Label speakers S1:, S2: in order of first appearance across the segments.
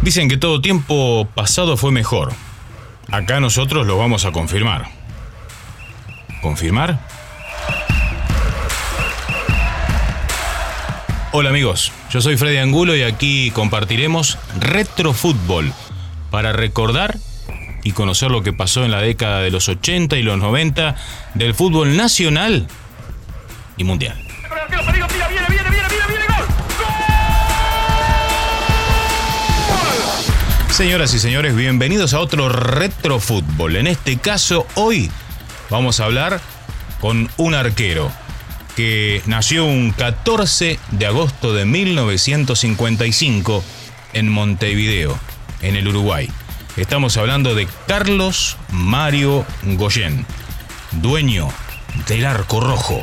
S1: Dicen que todo tiempo pasado fue mejor. Acá nosotros lo vamos a confirmar. ¿Confirmar? Hola amigos, yo soy Freddy Angulo y aquí compartiremos retrofútbol para recordar y conocer lo que pasó en la década de los 80 y los 90 del fútbol nacional y mundial. Señoras y señores, bienvenidos a otro retrofútbol. En este caso, hoy vamos a hablar con un arquero que nació un 14 de agosto de 1955 en Montevideo, en el Uruguay. Estamos hablando de Carlos Mario Goyen, dueño del Arco Rojo.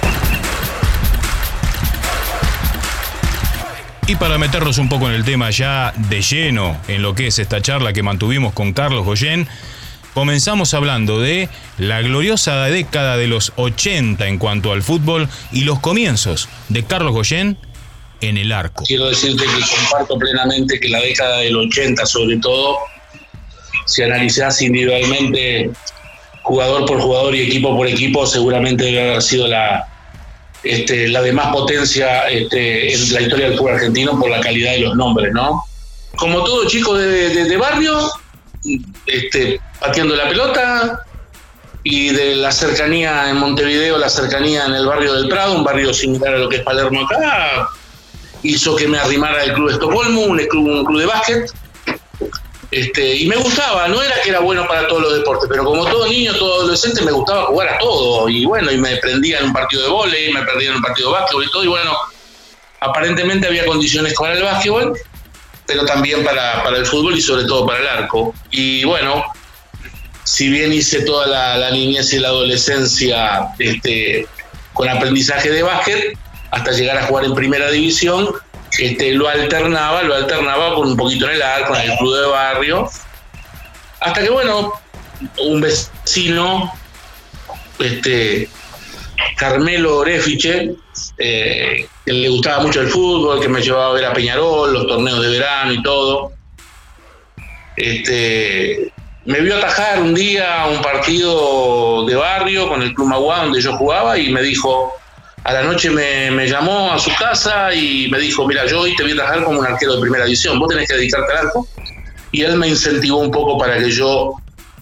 S1: Y para meternos un poco en el tema ya de lleno, en lo que es esta charla que mantuvimos con Carlos Goyen, comenzamos hablando de la gloriosa década de los 80 en cuanto al fútbol y los comienzos de Carlos Goyen en el arco.
S2: Quiero decirte que comparto plenamente que la década del 80, sobre todo, si analizás individualmente, jugador por jugador y equipo por equipo, seguramente debe haber sido la de más potencia en la historia del fútbol argentino por la calidad de los nombres, ¿no? Como todo chico de barrio, pateando la pelota, y de la cercanía en Montevideo, la cercanía en el barrio del Prado, un barrio similar a lo que es Palermo acá, hizo que me arrimara al Club Estocolmo, un club de básquet. Y me gustaba, no era que era bueno para todos los deportes, pero como todo niño, todo adolescente, me gustaba jugar a todo, y bueno, y me prendía en un partido de vóley, me perdía en un partido de básquetbol y todo, y bueno, aparentemente había condiciones para el básquetbol, pero también para el fútbol y sobre todo para el arco. Y bueno, si bien hice toda la niñez y la adolescencia con aprendizaje de básquet, hasta llegar a jugar en primera división, lo alternaba con un poquito en el arco, en el club de barrio, hasta que bueno, un vecino, Carmelo Orefiche, que le gustaba mucho el fútbol, que me llevaba a ver a Peñarol, los torneos de verano y todo, me vio atajar un día un partido de barrio con el Club Maguá donde yo jugaba y me dijo, a la noche me llamó a su casa y me dijo, mira, yo hoy te voy a trabajar como un arquero de primera división, vos tenés que dedicarte al arco. Y él me incentivó un poco para que yo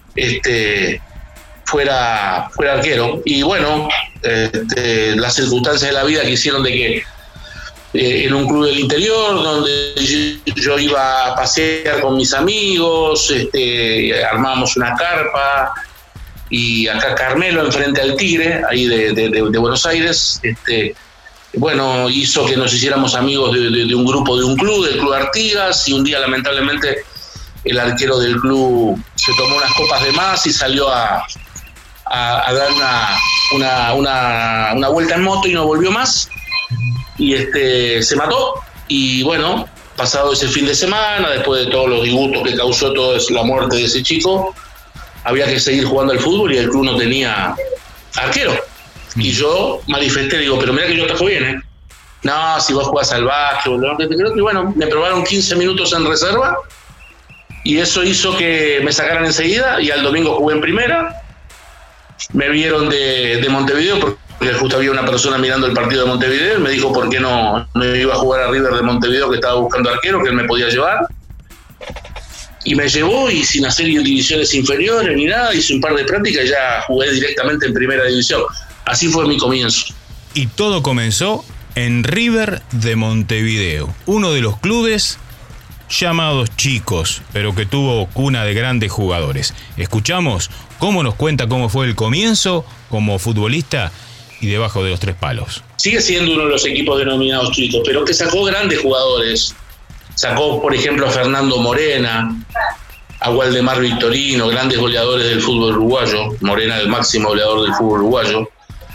S2: fuera arquero. Y bueno, las circunstancias de la vida que hicieron de que en un club del interior, donde yo iba a pasear con mis amigos, armábamos una carpa, y acá Carmelo enfrente al Tigre, ahí de Buenos Aires, bueno, hizo que nos hiciéramos amigos de un grupo de un club, del Club Artigas, y un día lamentablemente el arquero del club se tomó unas copas de más y salió a dar una vuelta en moto y no volvió más, y se mató. Y bueno, pasado ese fin de semana, después de todos los disgustos que causó toda la muerte de ese chico, había que seguir jugando al fútbol y el club no tenía arquero. Y yo manifesté, digo, pero mira que yo atajo bien, ¿eh? No, si vos jugás al básquetbol, y bueno, me probaron 15 minutos en reserva y eso hizo que me sacaran enseguida y al domingo jugué en primera. Me vieron de Montevideo porque justo había una persona mirando el partido de Montevideo y me dijo por qué no iba a jugar a River de Montevideo, que estaba buscando arquero, que él me podía llevar. Y me llevó y sin hacer divisiones inferiores ni nada, hice un par de prácticas y ya jugué directamente en primera división. Así fue mi comienzo.
S1: Y todo comenzó en River de Montevideo, uno de los clubes llamados chicos, pero que tuvo cuna de grandes jugadores. Escuchamos cómo nos cuenta cómo fue el comienzo como futbolista y debajo de los tres palos.
S2: Sigue siendo uno de los equipos denominados chicos, pero que sacó grandes jugadores. Sacó, por ejemplo, a Fernando Morena, a Waldemar Victorino, grandes goleadores del fútbol uruguayo. Morena, el máximo goleador del fútbol uruguayo.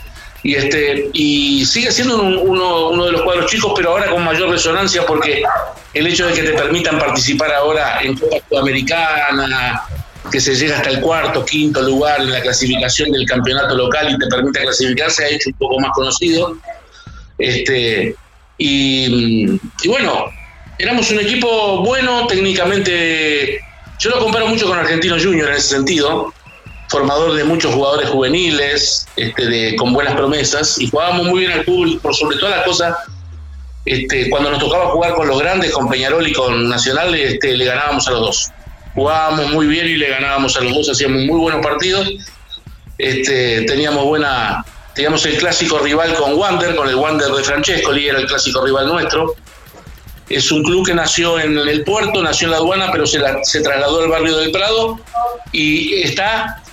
S2: Y sigue siendo uno de los cuadros chicos, pero ahora con mayor resonancia, porque el hecho de que te permitan participar ahora en Copa Sudamericana, que se llega hasta el cuarto, quinto lugar en la clasificación del campeonato local y te permite clasificar, se ha hecho un poco más conocido. Y bueno, éramos un equipo bueno técnicamente. Yo lo comparo mucho con Argentino Junior en ese sentido, formador de muchos jugadores juveniles, con buenas promesas, y jugábamos muy bien al fútbol, por sobre todas las cosas. Cuando nos tocaba jugar con los grandes, con Peñarol y con Nacional, le ganábamos a los dos. Jugábamos muy bien y le ganábamos a los dos, hacíamos muy buenos partidos. Teníamos el clásico rival con Wander, con el Wander de Francescoli, era el clásico rival nuestro. Es un club que nació en el puerto, nació en la aduana, pero se trasladó al barrio del Prado y está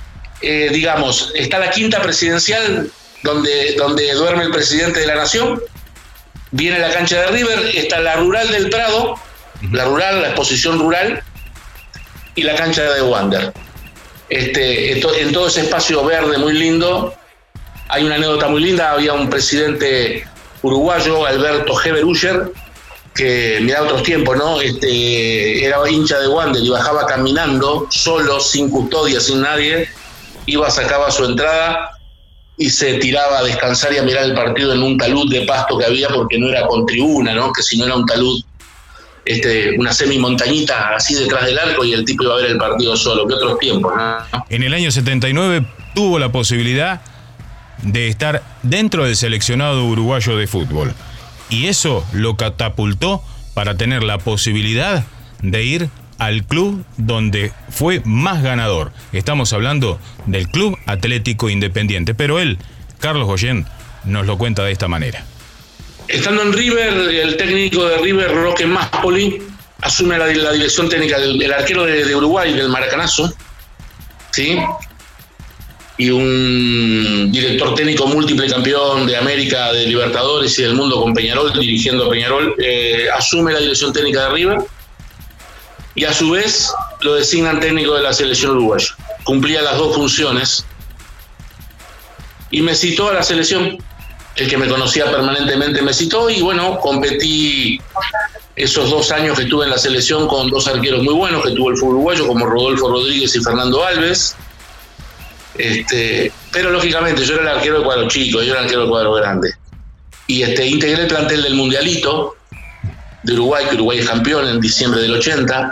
S2: la quinta presidencial donde duerme el presidente de la nación. Viene la cancha de River, está la rural del Prado, la exposición rural, y la cancha de Wander. En todo ese espacio verde muy lindo, hay una anécdota muy linda. Había un presidente uruguayo, Alberto G. Beruller, que mirá otros tiempos, ¿no? Era hincha de Wander y bajaba caminando, solo, sin custodia, sin nadie, sacaba su entrada y se tiraba a descansar y a mirar el partido en un talud de pasto que había, porque no era con tribuna, ¿no? Que si no era un talud, una semi-montañita así detrás del arco, y el tipo iba a ver el partido solo. ¿Qué otros tiempos, no?
S1: En el año 79 tuvo la posibilidad de estar dentro del seleccionado uruguayo de fútbol, y eso lo catapultó para tener la posibilidad de ir al club donde fue más ganador. Estamos hablando del Club Atlético Independiente, pero él, Carlos Goyen, nos lo cuenta de esta manera.
S2: Estando en River, el técnico de River, Roque Máspoli, asume la dirección técnica del arquero de Uruguay, del Maracanazo, ¿sí? Y un director técnico múltiple campeón de América, de Libertadores y del mundo con Peñarol, dirigiendo a Peñarol, asume la dirección técnica de River y a su vez lo designan técnico de la selección uruguaya. Cumplía las dos funciones y me citó a la selección. El que me conocía permanentemente me citó y bueno, competí esos 2 años que estuve en la selección con 2 arqueros muy buenos que tuvo el fútbol uruguayo, como Rodolfo Rodríguez y Fernando Alves. Pero lógicamente yo era el arquero de cuadro chico, yo era el arquero de cuadro grande. Y integré el plantel del Mundialito de Uruguay, que Uruguay es campeón en diciembre del 80.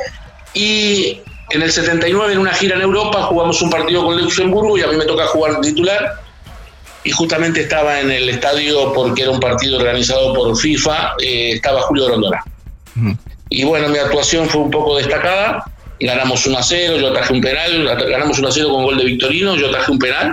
S2: Y en el 79, en una gira en Europa, jugamos un partido con Luxemburgo y a mí me toca jugar titular. Y justamente estaba en el estadio, porque era un partido organizado por FIFA, estaba Julio Grondona. Y bueno, mi actuación fue un poco destacada. Ganamos 1-0, yo atajé un penal, ganamos 1-0 con gol de Victorino, yo atajé un penal.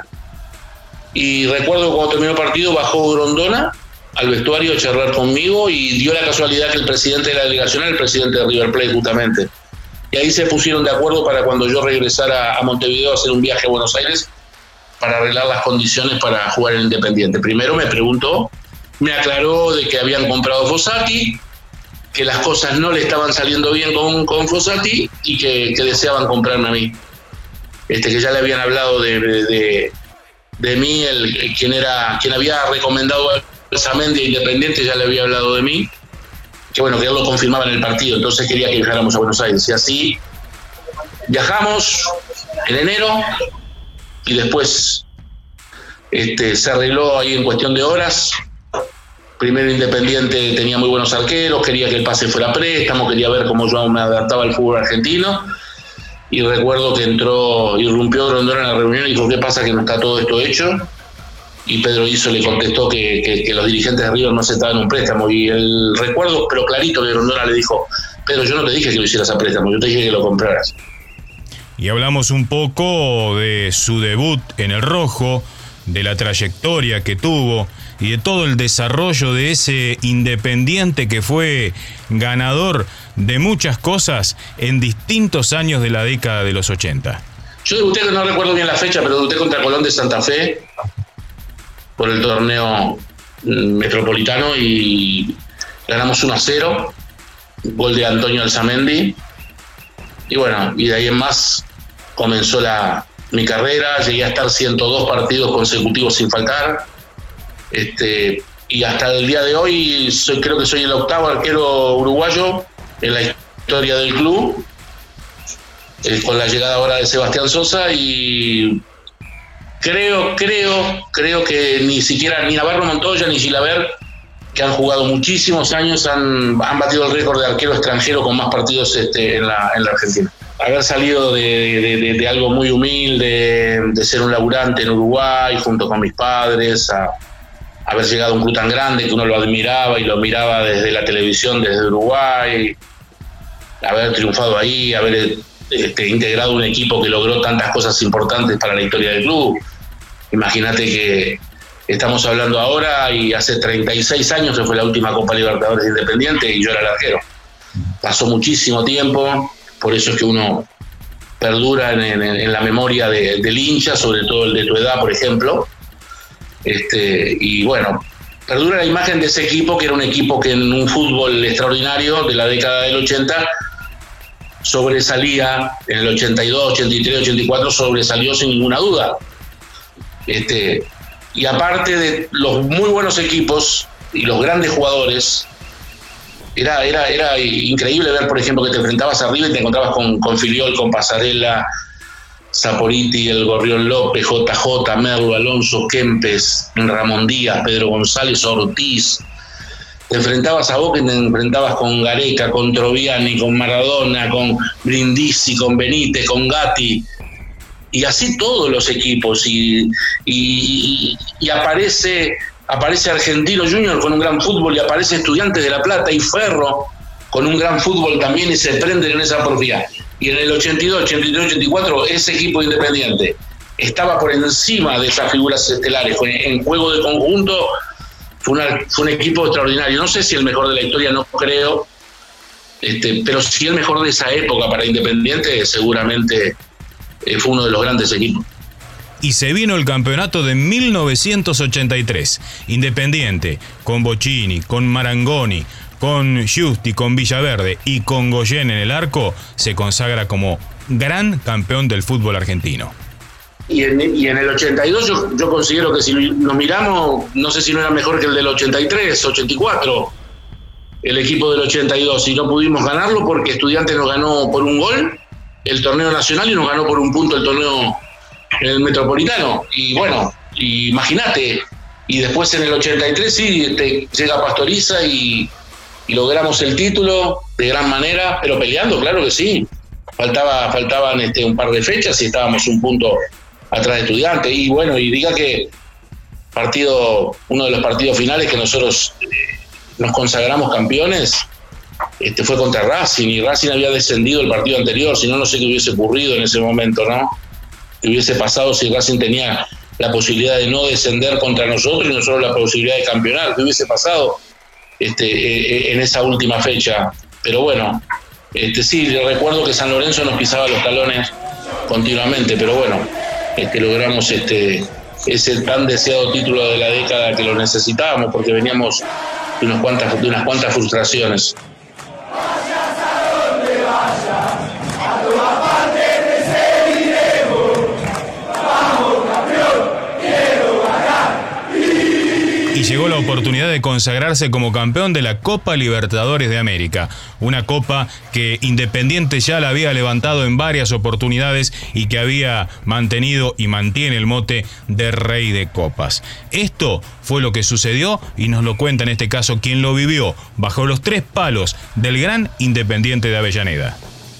S2: Y recuerdo que cuando terminó el partido bajó Grondona al vestuario a charlar conmigo y dio la casualidad que el presidente de la delegación era el presidente de River Plate justamente. Y ahí se pusieron de acuerdo para cuando yo regresara a Montevideo a hacer un viaje a Buenos Aires para arreglar las condiciones para jugar en Independiente. Primero me preguntó, me aclaró de que habían comprado Fossati, que las cosas no le estaban saliendo bien con Fossati y que deseaban comprarme a mí. Que ya le habían hablado de mí, quien había recomendado a Samendi a Independiente ya le había hablado de mí, que bueno, que él lo confirmaba en el partido, entonces quería que viajáramos a Buenos Aires. Y así viajamos en enero y después se arregló ahí en cuestión de horas. Primero Independiente tenía muy buenos arqueros, quería que el pase fuera a préstamo, quería ver cómo yo me adaptaba al fútbol argentino. Y recuerdo que irrumpió Grondona en la reunión y dijo, ¿qué pasa que no está todo esto hecho? Y Pedro Iso le contestó que los dirigentes de River no aceptaban un préstamo. Y el recuerdo, pero clarito, que Grondona le dijo, Pedro, yo no te dije que lo hicieras a préstamo, yo te dije que lo compraras.
S1: Y hablamos un poco de su debut en el rojo, de la trayectoria que tuvo y de todo el desarrollo de ese Independiente que fue ganador de muchas cosas en distintos años de la década de los 80.
S2: Yo debuté, no recuerdo bien la fecha, pero debuté contra Colón de Santa Fe por el torneo metropolitano y ganamos 1-0, gol de Antonio Alzamendi. Y bueno, y de ahí en más comenzó mi carrera. Llegué a estar 102 partidos consecutivos sin faltar. Y hasta el día de hoy creo que soy el 8º arquero uruguayo en la historia del club, con la llegada ahora de Sebastián Sosa, y creo que ni siquiera ni Navarro Montoya ni Gilaber que han jugado muchísimos años, han batido el récord de arquero extranjero con más partidos en la Argentina. Haber salido de algo muy humilde, de ser un laburante en Uruguay junto con mis padres, a haber llegado a un club tan grande que uno lo admiraba y lo miraba desde la televisión, desde Uruguay, haber triunfado ahí, haber integrado un equipo que logró tantas cosas importantes para la historia del club. Imagínate que estamos hablando ahora y hace 36 años que fue la última Copa Libertadores de Independiente y yo era el arquero. Pasó muchísimo tiempo, por eso es que uno perdura en la memoria del hincha, sobre todo el de tu edad, por ejemplo. Y bueno, perdura la imagen de ese equipo, que era un equipo que en un fútbol extraordinario de la década del 80 sobresalía, en el 82, 83, 84 sobresalió sin ninguna duda. Y aparte de los muy buenos equipos y los grandes jugadores, era increíble ver, por ejemplo, que te enfrentabas arriba y te encontrabas con Filiol, con Pasarela, Saporiti, el Gorrión López, JJ, Merlo, Alonso, Kempes, Ramón Díaz, Pedro González, Ortiz. Te enfrentabas a Boca y te enfrentabas con Gareca, con Troviani, con Maradona, con Brindisi, con Benítez, con Gatti. Y así todos los equipos. Y aparece Argentino Junior con un gran fútbol, y aparece Estudiantes de La Plata y Ferro con un gran fútbol también, y se prenden en esa porfía. Y en el 82, 83, 84 ese equipo Independiente estaba por encima de esas figuras estelares. En juego de conjunto fue un equipo extraordinario. No sé si el mejor de la historia, no creo, pero sí el mejor de esa época para Independiente, seguramente fue uno de los grandes equipos.
S1: Y se vino el campeonato de 1983. Independiente, con Bocchini, con Marangoni, con Giusti, con Villaverde y con Goyen en el arco, se consagra como gran campeón del fútbol argentino.
S2: Y en el 82 yo considero que si nos miramos, no sé si no era mejor que el del 83, 84, el equipo del 82, y no pudimos ganarlo porque Estudiantes nos ganó por un gol el torneo nacional y nos ganó por un punto el torneo en el Metropolitano. Y bueno, imagínate, y después en el 83 sí llega Pastoriza y logramos el título de gran manera, pero peleando, claro que sí. Faltaban un par de fechas y estábamos un punto atrás de Estudiantes. Y bueno, y diga que uno de los partidos finales que nosotros nos consagramos campeones fue contra Racing, y Racing había descendido el partido anterior. Si no, no sé qué hubiese ocurrido en ese momento, ¿no? ¿Qué hubiese pasado si Racing tenía la posibilidad de no descender contra nosotros y nosotros la posibilidad de campeonar? ¿Qué hubiese pasado en esa última fecha? Pero bueno, sí, recuerdo que San Lorenzo nos pisaba los talones continuamente, pero bueno, logramos ese tan deseado título de la década que lo necesitábamos, porque veníamos de unas cuantas frustraciones.
S1: Y llegó la oportunidad de consagrarse como campeón de la Copa Libertadores de América, una copa que Independiente ya la había levantado en varias oportunidades y que había mantenido y mantiene el mote de Rey de Copas. Esto fue lo que sucedió y nos lo cuenta en este caso quien lo vivió bajo los tres palos del gran Independiente de Avellaneda.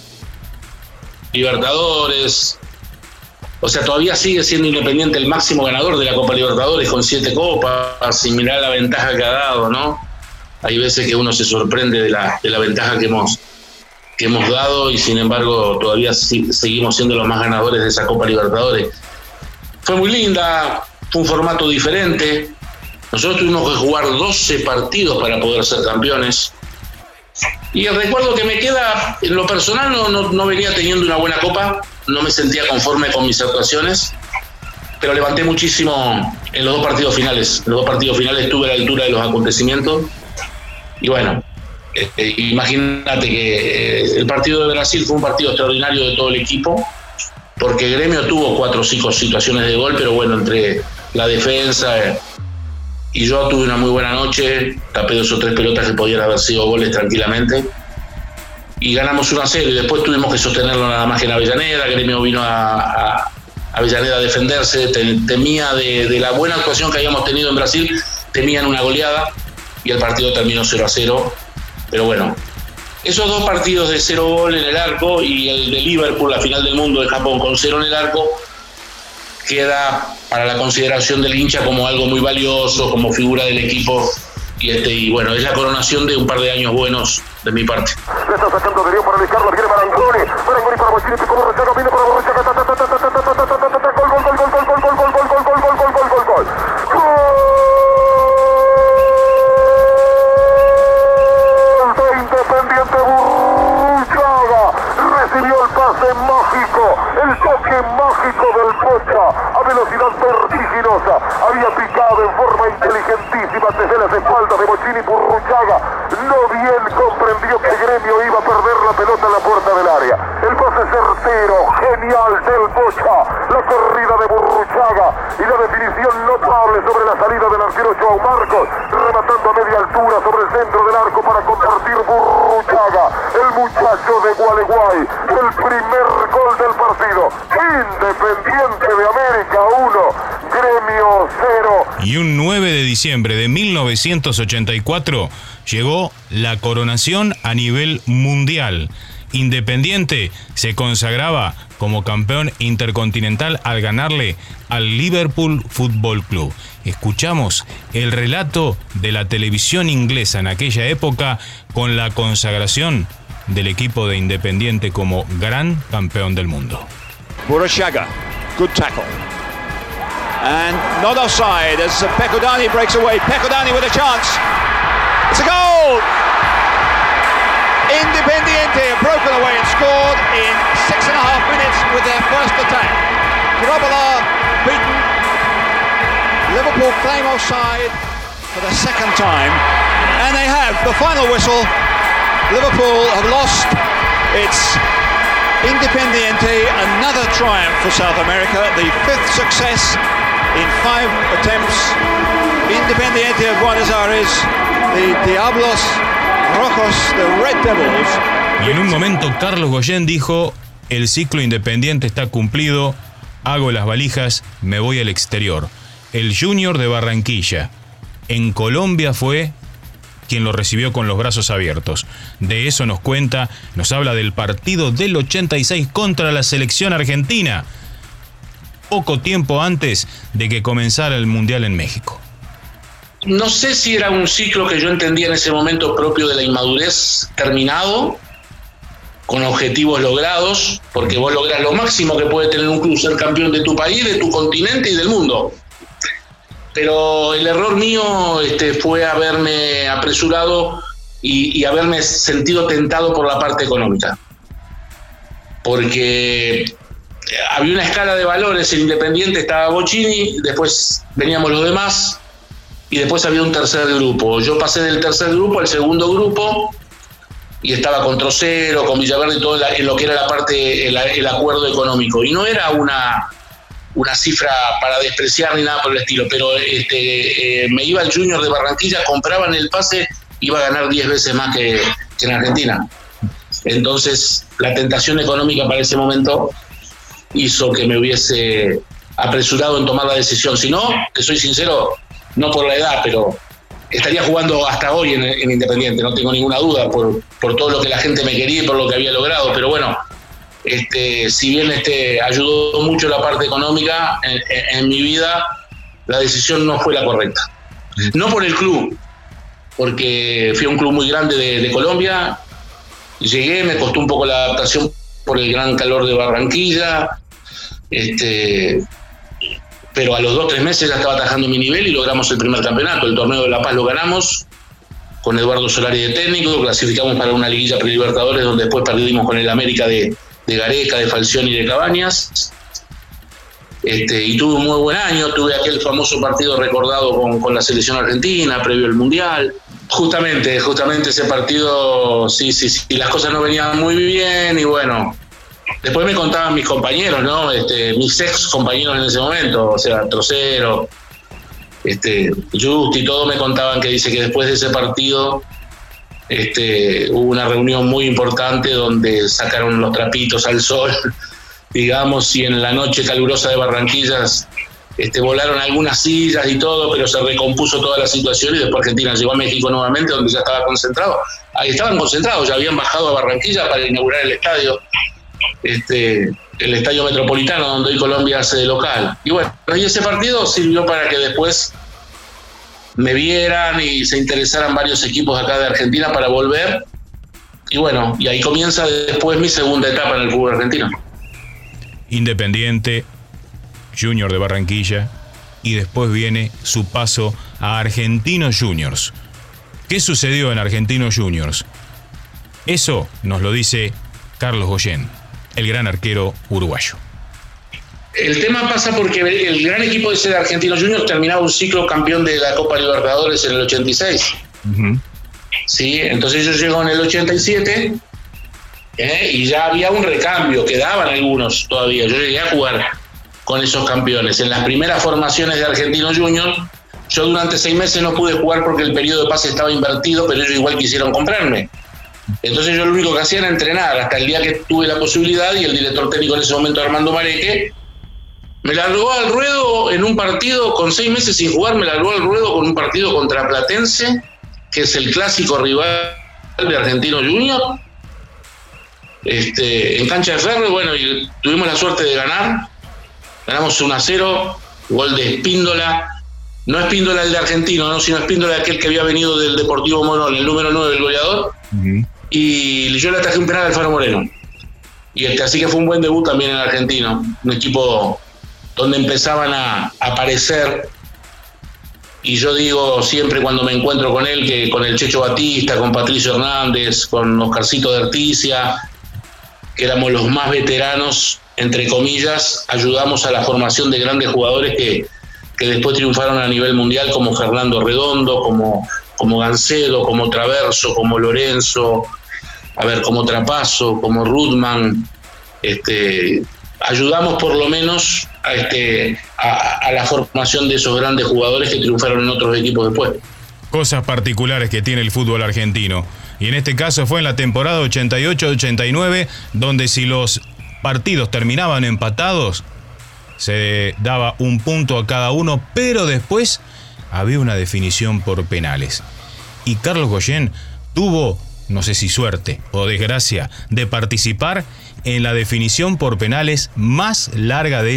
S2: Libertadores, o sea, todavía sigue siendo Independiente el máximo ganador de la Copa Libertadores con 7 copas, sin mirar la ventaja que ha dado, ¿no? Hay veces que uno se sorprende de la ventaja que hemos dado, y sin embargo todavía seguimos siendo los más ganadores de esa Copa Libertadores. Fue muy linda, fue un formato diferente. Nosotros tuvimos que jugar 12 partidos para poder ser campeones. Y el recuerdo que me queda, en lo personal, no venía teniendo una buena copa, no me sentía conforme con mis actuaciones, pero levanté muchísimo en los dos partidos finales. En los dos partidos finales estuve a la altura de los acontecimientos. Y bueno, imagínate que el partido de Brasil fue un partido extraordinario de todo el equipo, porque Gremio tuvo 4 o 5 situaciones de gol, pero bueno, entre la defensa y yo tuve una muy buena noche, tapé 2 o 3 pelotas que podían haber sido goles tranquilamente, y ganamos 1-0, y después tuvimos que sostenerlo nada más que en Avellaneda. Gremio vino a Avellaneda a defenderse, temía de la buena actuación que habíamos tenido en Brasil, temían una goleada, y el partido terminó 0-0. Pero bueno, esos 2 partidos de 0 gol en el arco y el de Liverpool, la final del mundo de Japón con 0 en el arco, queda para la consideración del hincha como algo muy valioso, como figura del equipo. Y bueno, es la coronación de un par de años buenos de mi parte.
S3: Le está sacando de León para ubicarlo, viene Marangoni para Bochini, picó Borruchaga, viene para Borruchaga, gol. Independiente Burruchaga recibió el pase mágico, el toque mágico del Pocha a velocidad vertiginosa, había picado en forma inteligentísima desde las espaldas de Bochini. Burruchaga no bien comprendió que Gremio iba a perder la pelota en la puerta del área, el pase certero, genial del Pocha, la corrida de Burruchaga y la definición notable sobre la salida del arquero Joao Marcos, rematando a media altura sobre el centro del arco para convertir Burruchaga, el muchacho de Gualeguay, el primer gol del partido. Independiente de América 1, Gremio 0.
S1: Y un 9 de diciembre de 1984 llegó la coronación a nivel mundial. Independiente se consagraba como campeón intercontinental al ganarle al Liverpool Football Club. Escuchamos el relato de la televisión inglesa en aquella época con la consagración del equipo de Independiente como gran campeón del mundo.
S4: Burruchaga, good tackle. And not offside as Pecodani breaks away. Pecodani with a chance. It's a goal! Independiente have broken away and scored in 6.5 minutes with their first attack. Grobbelaar beaten. Liverpool claim offside for the second time. And they have the final whistle. Liverpool have lost. It's Independiente, another triumph for South America, the 5th success in 5 attempts. Independiente of Buenos Aires, the Diablos Rojos, the Red Devils.
S1: Y en un momento Carlos Goyen dijo: el ciclo Independiente está cumplido, hago las valijas, me voy al exterior. El Junior de Barranquilla en Colombia fue quien lo recibió con los brazos abiertos. De eso nos cuenta, nos habla del partido del 86 contra la selección argentina, poco tiempo antes de que comenzara el Mundial en México.
S2: No sé si era un ciclo que yo entendía en ese momento propio de la inmadurez terminado, con objetivos logrados, porque vos lográs lo máximo que puede tener un club, ser campeón de tu país, de tu continente y del mundo. Pero el error mío fue haberme apresurado y haberme sentido tentado por la parte económica. Porque había una escala de valores, en Independiente estaba Bochini, después veníamos los demás y después había un tercer grupo. Yo pasé del tercer grupo al segundo grupo y estaba con Trocero, con Villaverde y todo en lo que era la parte, el acuerdo económico. Y no era una cifra para despreciar ni nada por el estilo, pero me iba al Junior de Barranquilla, compraban el pase, iba a ganar 10 veces más que en Argentina. Entonces la tentación económica para ese momento hizo que me hubiese apresurado en tomar la decisión. Si no, te soy sincero, no por la edad, pero estaría jugando hasta hoy en Independiente, no tengo ninguna duda, por todo lo que la gente me quería y por lo que había logrado. Pero bueno, si bien ayudó mucho la parte económica en mi vida, la decisión no fue la correcta. No por el club, porque fui a un club muy grande de Colombia, llegué, me costó un poco la adaptación por el gran calor de Barranquilla, pero a los 2-3 meses ya estaba atajando mi nivel y logramos el primer campeonato. El torneo de La Paz lo ganamos con Eduardo Solari de técnico, clasificamos para una liguilla pre-Libertadores donde después perdimos con el América de Gareca, de Falcioni y de Cabañas. Y tuve un muy buen año, tuve aquel famoso partido recordado con la selección argentina previo al Mundial. Justamente ese partido, sí, las cosas no venían muy bien y bueno, después me contaban mis compañeros, ¿no? Mis ex compañeros en ese momento, o sea, Trocero, Justi, todos me contaban que dice que después de ese partido hubo una reunión muy importante donde sacaron los trapitos al sol, digamos, y en la noche calurosa de Barranquillas volaron algunas sillas y todo, pero se recompuso toda la situación y después Argentina llegó a México nuevamente, donde ya estaba concentrado. Ahí estaban concentrados, ya habían bajado a Barranquilla para inaugurar el estadio, el estadio Metropolitano, donde hoy Colombia hace de local. Y bueno, y ese partido sirvió para que después me vieran y se interesaran varios equipos acá de Argentina para volver. Y bueno, y ahí comienza después mi segunda etapa en el fútbol argentino.
S1: Independiente, Junior de Barranquilla, y después viene su paso a Argentinos Juniors. ¿Qué sucedió en Argentinos Juniors? Eso nos lo dice Carlos Goyen, el gran arquero uruguayo.
S2: El tema pasa porque el gran equipo de ese Argentinos Juniors terminaba un ciclo campeón de la Copa Libertadores en el 86. Uh-huh. Sí, entonces yo llego en el 87 y ya había un recambio, quedaban algunos todavía. Yo llegué a jugar con esos campeones. En las primeras formaciones de Argentinos Juniors, yo durante 6 meses no pude jugar porque el periodo de pase estaba invertido, pero ellos igual quisieron comprarme. Entonces yo lo único que hacía era entrenar hasta el día que tuve la posibilidad, y el director técnico en ese momento, Armando Mareque, me largó al ruedo en un partido, con 6 meses sin jugar, me largó al ruedo con un partido contra Platense, que es el clásico rival de Argentinos Juniors, en cancha de Ferro. Bueno, y tuvimos la suerte de ganar. Ganamos 1-0, gol de Espíndola. No Espíndola el de Argentino, no, sino Espíndola aquel que había venido del Deportivo Morón, el número 9 del goleador. Uh-huh. Y yo le atajé un penal al Alfaro Moreno. Y así que fue un buen debut también en Argentino. Un equipo donde empezaban a aparecer. Y yo digo siempre cuando me encuentro con él, que con el Checho Batista, con Patricio Hernández, con Oscarcito de Articia, que éramos los más veteranos, entre comillas, ayudamos a la formación de grandes jugadores que después triunfaron a nivel mundial, como Fernando Redondo, como Gancedo, como Traverso, como Lorenzo, como Trapazo, como Rudman. Ayudamos por lo menos a la formación de esos grandes jugadores que triunfaron en otros equipos después.
S1: Cosas particulares que tiene el fútbol argentino. Y en este caso fue en la temporada 88-89, donde si los partidos terminaban empatados, se daba un punto a cada uno, pero después había una definición por penales. Y Carlos Goyen tuvo, no sé si suerte o desgracia, de participar en la definición por penales más larga de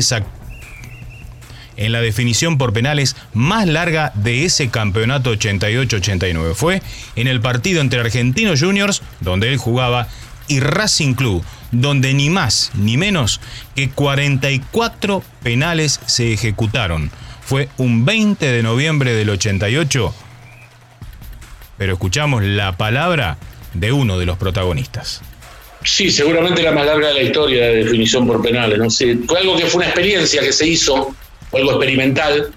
S1: ese campeonato 88-89. Fue en el partido entre Argentinos Juniors, donde él jugaba, y Racing Club, donde ni más ni menos que 44 penales se ejecutaron. Fue un 20 de noviembre del 88, pero escuchamos la palabra de uno de los protagonistas.
S2: Sí, seguramente la más larga de la historia de definición por penales, ¿no? Sí, fue algo que fue una experiencia que se hizo, algo experimental.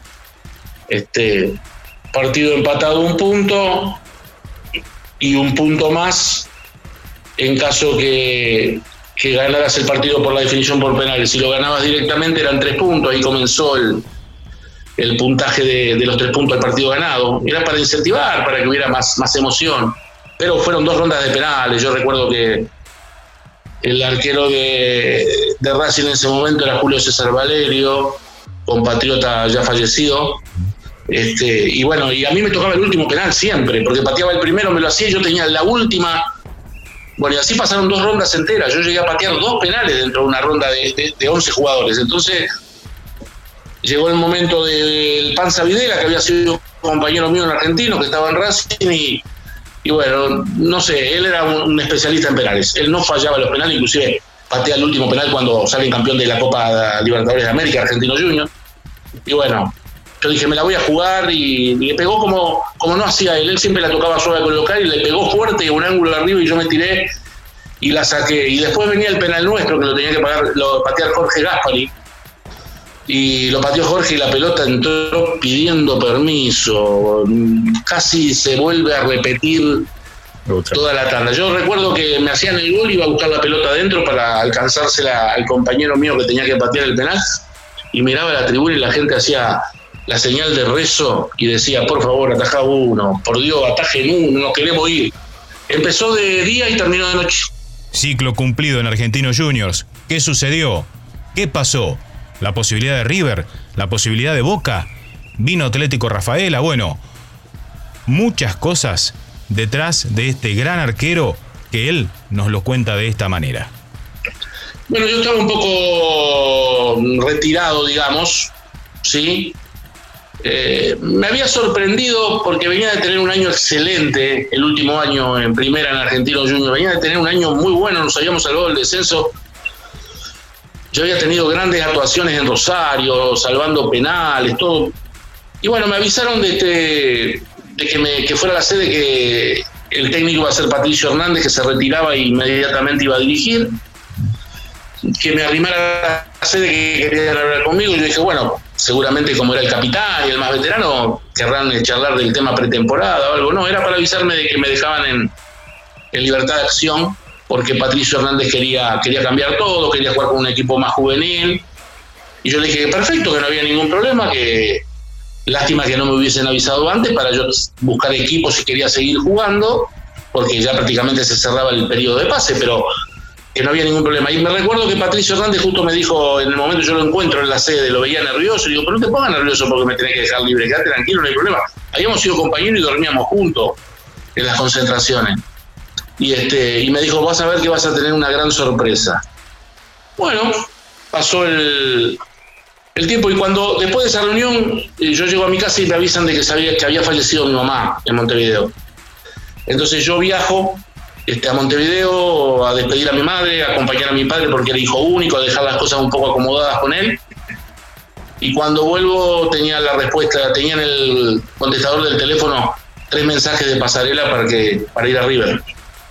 S2: Partido empatado, un punto y un punto más en caso que ganaras el partido por la definición por penales. Si lo ganabas directamente eran 3 puntos, ahí comenzó el puntaje de los 3 puntos del partido ganado. Era para incentivar, para que hubiera más emoción. Pero fueron 2 rondas de penales. Yo recuerdo que el arquero de Racing en ese momento era Julio César Valerio, compatriota ya fallecido. Y bueno, y a mí me tocaba el último penal siempre, porque pateaba el primero, me lo hacía y yo tenía la última. Bueno, y así pasaron 2 rondas enteras. Yo llegué a patear 2 penales dentro de una ronda de 11 jugadores. Entonces llegó el momento del Panza Videla, que había sido compañero mío en Argentino, que estaba en Racing, y bueno, no sé, él era un especialista en penales. Él no fallaba los penales, inclusive patea el último penal cuando sale campeón de la Copa Libertadores de América, Argentino Juniors. Y bueno, yo dije, me la voy a jugar, y le pegó como no hacía él. Él siempre la tocaba suave a colocar y le pegó fuerte, un ángulo arriba, y yo me tiré y la saqué. Y después venía el penal nuestro, que lo tenía que patear Jorge Gaspari. Y lo pateó Jorge y la pelota entró pidiendo permiso. Casi se vuelve a repetir toda la tanda. Yo recuerdo que me hacían el gol, iba a buscar la pelota adentro para alcanzársela al compañero mío que tenía que patear el penal, y miraba la tribuna y la gente hacía la señal de rezo y decía, por favor, atajá uno, por Dios, atajen uno, nos queremos ir. Empezó de día y terminó de noche.
S1: Ciclo cumplido en Argentinos Juniors. ¿Qué sucedió? ¿Qué pasó? La posibilidad de River la posibilidad de Boca, vino Atlético Rafaela, bueno, muchas cosas detrás de este gran arquero que él nos lo cuenta de esta manera.
S2: Bueno, yo estaba un poco retirado, digamos, ¿sí? Me había sorprendido porque venía de tener un año excelente, el último año en primera en Argentino Junior, venía de tener un año muy bueno, nos habíamos salvado del descenso. Yo había tenido grandes actuaciones en Rosario, salvando penales, todo. Y bueno, me avisaron de que fuera la sede, que el técnico iba a ser Patricio Hernández, que se retiraba e inmediatamente iba a dirigir, que me arrimara a la sede, que querían hablar conmigo, y yo dije, bueno, seguramente como era el capitán y el más veterano, querrán charlar del tema pretemporada o algo. No, era para avisarme de que me dejaban en libertad de acción, porque Patricio Hernández quería cambiar todo, quería jugar con un equipo más juvenil, y yo le dije que perfecto, que no había ningún problema, que lástima que no me hubiesen avisado antes para yo buscar equipos si quería seguir jugando, porque ya prácticamente se cerraba el periodo de pase, pero que no había ningún problema. Y me recuerdo que Patricio Hernández justo me dijo, en el momento yo lo encuentro en la sede, lo veía nervioso, y digo, pero no te pongas nervioso porque me tenés que dejar libre, quédate tranquilo, no hay problema. Habíamos sido compañeros y dormíamos juntos en las concentraciones. Y me dijo, vas a ver que vas a tener una gran sorpresa. Bueno, pasó el tiempo, y cuando después de esa reunión yo llego a mi casa y me avisan de que había fallecido mi mamá en Montevideo. Entonces yo viajo a Montevideo a despedir a mi madre, a acompañar a mi padre porque era hijo único, a dejar las cosas un poco acomodadas con él. Y cuando vuelvo tenía la respuesta, tenía en el contestador del teléfono 3 mensajes de Pasarela para ir a River.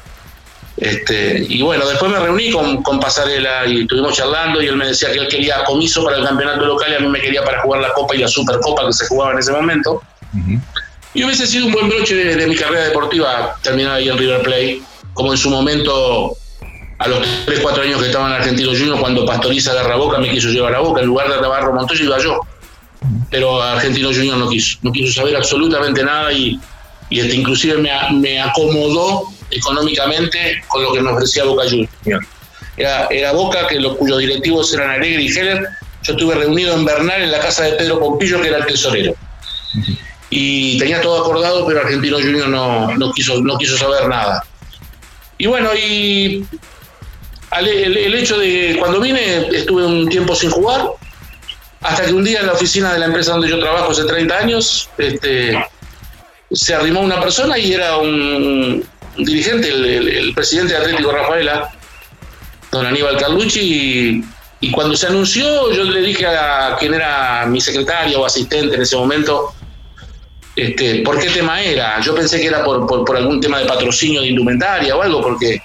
S2: Y bueno, después me reuní con Pasarela y estuvimos charlando, y él me decía que él quería comiso para el campeonato local y a mí me quería para jugar la Copa y la Supercopa que se jugaba en ese momento. Uh-huh. Y hubiese sido un buen broche de mi carrera deportiva terminar ahí en River Plate, como en su momento a los 3-4 años que estaba en Argentino Junior, cuando Pastoriza agarra Boca, me quiso llevar a Boca, en lugar de Navarro Montoya iba yo, pero Argentino Junior no quiso saber absolutamente nada, y inclusive me acomodó económicamente con lo que me ofrecía Boca Junior. Era Boca, cuyos directivos eran Alegre y Heller. Yo estuve reunido en Bernal, en la casa de Pedro Pompillo, que era el tesorero. Uh-huh. Y tenía todo acordado, pero Argentino Junior no quiso saber nada. Y bueno, y el hecho de que cuando vine estuve un tiempo sin jugar, hasta que un día en la oficina de la empresa donde yo trabajo hace 30 años, se arrimó una persona y era un dirigente, el presidente de Atlético Rafaela, don Aníbal Carlucci, y cuando se anunció yo le dije a quien era mi secretaria o asistente en ese momento por qué tema era. Yo pensé que era por algún tema de patrocinio de indumentaria o algo, porque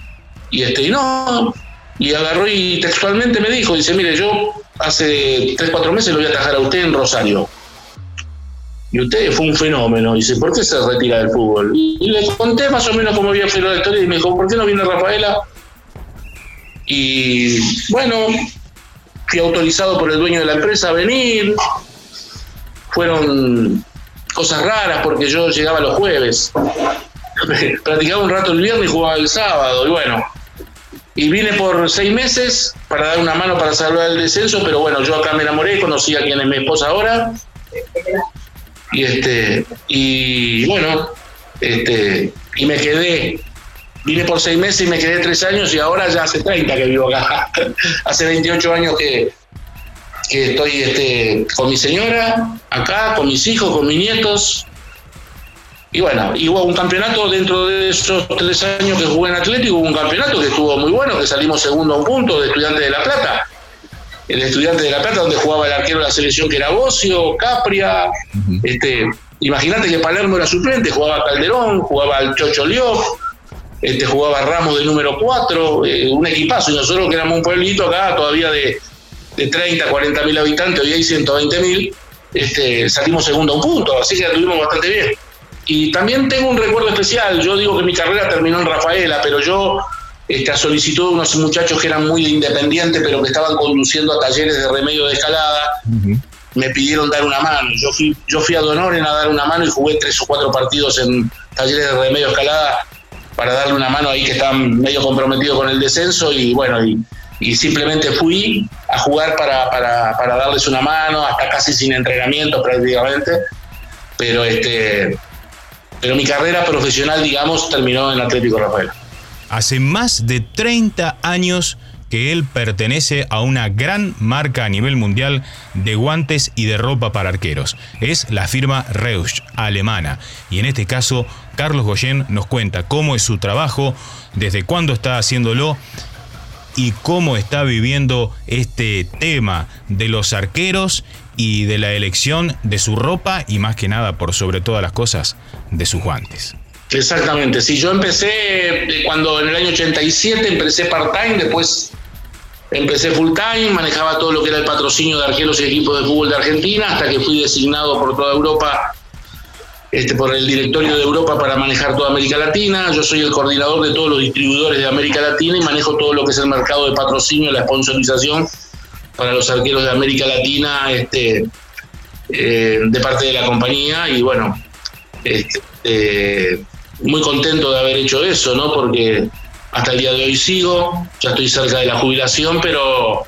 S2: y agarró y textualmente me dijo, dice, mire, yo hace 3-4 meses lo voy a atajar a usted en Rosario. Y usted fue un fenómeno. Dice, ¿por qué se retira del fútbol? Y le conté más o menos cómo había sido la historia, y me dijo, ¿por qué no viene Rafaela? Y bueno, fui autorizado por el dueño de la empresa a venir. Fueron cosas raras porque yo llegaba los jueves, practicaba un rato el viernes y jugaba el sábado, y bueno, y vine por 6 meses para dar una mano para salvar el descenso, pero bueno, yo acá me enamoré, conocí a quien es mi esposa ahora, y bueno, y me quedé, vine por 6 meses y me quedé 3 años, y ahora ya hace 30 que vivo acá. Hace 28 años que estoy con mi señora acá, con mis hijos, con mis nietos. Y bueno, y hubo un campeonato dentro de esos 3 años que jugué en Atlético, hubo un campeonato que estuvo muy bueno, que salimos segundo a un punto de Estudiantes de La Plata. El Estudiantes de La Plata, donde jugaba el arquero de la selección, que era Bocio, Capria. Uh-huh. Imagínate que Palermo era suplente, jugaba Calderón, jugaba el Chocho Lió, jugaba Ramos de número 4, un equipazo, y nosotros que éramos un pueblito acá todavía de 30, 40 mil habitantes, hoy hay 120.000, salimos segundo a un punto, así que la tuvimos bastante bien. Y también tengo un recuerdo especial. Yo digo que mi carrera terminó en Rafaela, pero yo a solicitud de unos muchachos que eran muy independientes, pero que estaban conduciendo a talleres de remedio de escalada, uh-huh, me pidieron dar una mano. Yo fui a Donoren a dar una mano y jugué 3 o 4 partidos en talleres de remedio de escalada para darle una mano ahí, que estaban medio comprometidos con el descenso, y bueno, y y simplemente fui a jugar para darles una mano, hasta casi sin entrenamiento prácticamente, pero mi carrera profesional, digamos, terminó en Atlético Rafaela.
S1: Hace más de 30 años que él pertenece a una gran marca a nivel mundial de guantes y de ropa para arqueros. Es la firma Reusch, alemana. Y en este caso, Carlos Goyen nos cuenta cómo es su trabajo, desde cuándo está haciéndolo y cómo está viviendo este tema de los arqueros y de la elección de su ropa y más que nada, por sobre todas las cosas, de sus guantes.
S2: Exactamente, sí, yo empecé cuando en el año 87 empecé part-time, después empecé full-time, manejaba todo lo que era el patrocinio de arqueros y equipos de fútbol de Argentina, hasta que fui designado por toda Europa, por el directorio de Europa para manejar toda América Latina. Yo soy el coordinador de todos los distribuidores de América Latina y manejo todo lo que es el mercado de patrocinio, la sponsorización para los arqueros de América Latina, de parte de la compañía. Y bueno, muy contento de haber hecho eso, ¿no? Porque hasta el día de hoy sigo, ya estoy cerca de la jubilación, pero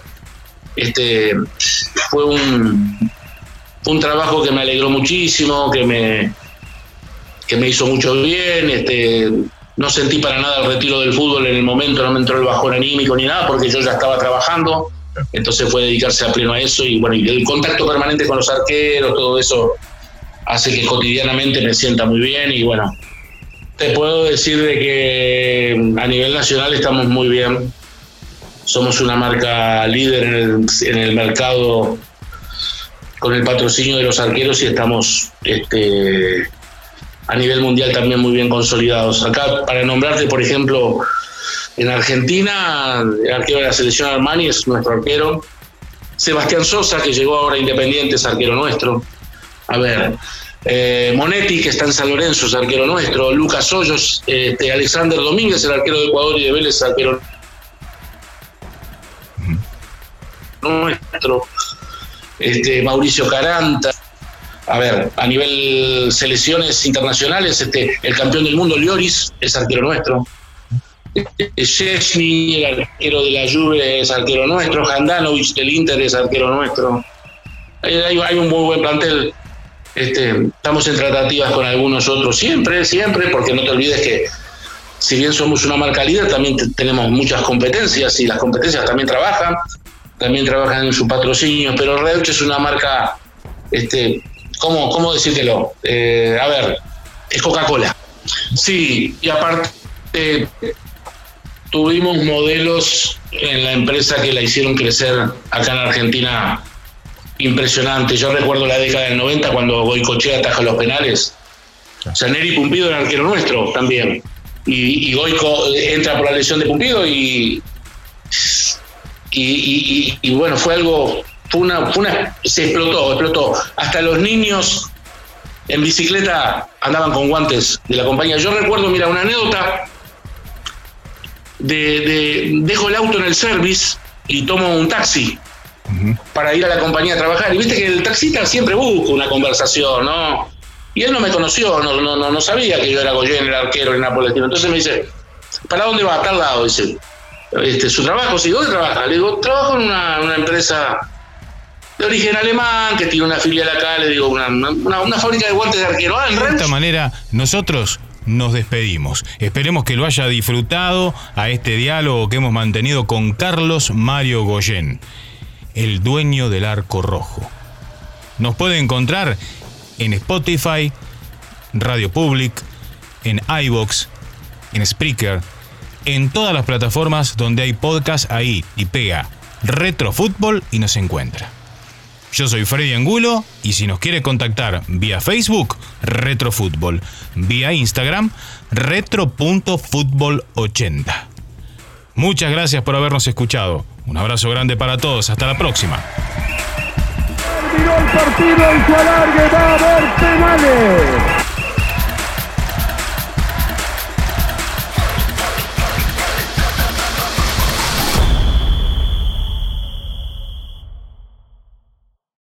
S2: fue un trabajo que me alegró muchísimo, que me hizo mucho bien. No sentí para nada el retiro del fútbol en el momento, no me entró el bajón anímico ni nada, porque yo ya estaba trabajando, entonces fue dedicarse a pleno a eso. Y bueno, y el contacto permanente con los arqueros, todo eso hace que cotidianamente me sienta muy bien. Y bueno, te puedo decir de que a nivel nacional estamos muy bien. Somos una marca líder en el mercado con el patrocinio de los arqueros y estamos a nivel mundial también muy bien consolidados. Acá, para nombrarte, por ejemplo, en Argentina, el arquero de la selección Armani es nuestro arquero. Sebastián Sosa, que llegó ahora a Independiente, es arquero nuestro. A ver, Monetti, que está en San Lorenzo, es arquero nuestro. Lucas Hoyos, Alexander Domínguez, el arquero de Ecuador y de Vélez, arquero nuestro. Mauricio Caranta. A ver, a nivel selecciones internacionales, el campeón del mundo Lloris es arquero nuestro. Szczesny, el arquero de la Juve, es arquero nuestro. Handanovic del Inter es arquero nuestro. Hay un muy buen plantel. Estamos en tratativas con algunos otros siempre, porque no te olvides que si bien somos una marca líder, también tenemos muchas competencias y las competencias también trabajan en su patrocinio, pero Reusch es una marca, ¿cómo decírtelo? A ver, es Coca-Cola. Sí, y aparte tuvimos modelos en la empresa que la hicieron crecer acá en Argentina impresionante. Yo recuerdo la década del 90 cuando Goicoechea ataja los penales. O sea, Neri Pumpido era arquero nuestro también. Y Goico entra por la lesión de Pumpido y bueno, fue algo, se explotó. Hasta los niños en bicicleta andaban con guantes de la compañía. Yo recuerdo, mira, una anécdota dejo el auto en el service y tomo un taxi para ir a la compañía a trabajar. Y viste que el taxista siempre busca una conversación, ¿no? Y él no me conoció, no sabía que yo era Goyen, el arquero en Napoletino. Entonces me dice, ¿para dónde va? A tal lado, dice. ¿Su trabajo? Sí, ¿dónde trabaja? Le digo, trabajo en una empresa de origen alemán que tiene una filial acá, le digo, una fábrica de guantes de arquero.
S1: De esta manera, nosotros nos despedimos. Esperemos que lo haya disfrutado a este diálogo que hemos mantenido con Carlos Mario Goyen, el dueño del Arco Rojo. Nos puede encontrar en Spotify, Radio Public, en iVoox, en Spreaker, en todas las plataformas donde hay podcast. Ahí y pega Retrofútbol y nos encuentra. Yo soy Freddy Angulo y si nos quiere contactar vía Facebook, Retrofútbol, vía Instagram, retro.futbol80. Muchas gracias por habernos escuchado. Un abrazo grande para todos. Hasta la próxima.
S3: Terminó el partido, en su alargue va a haber penales.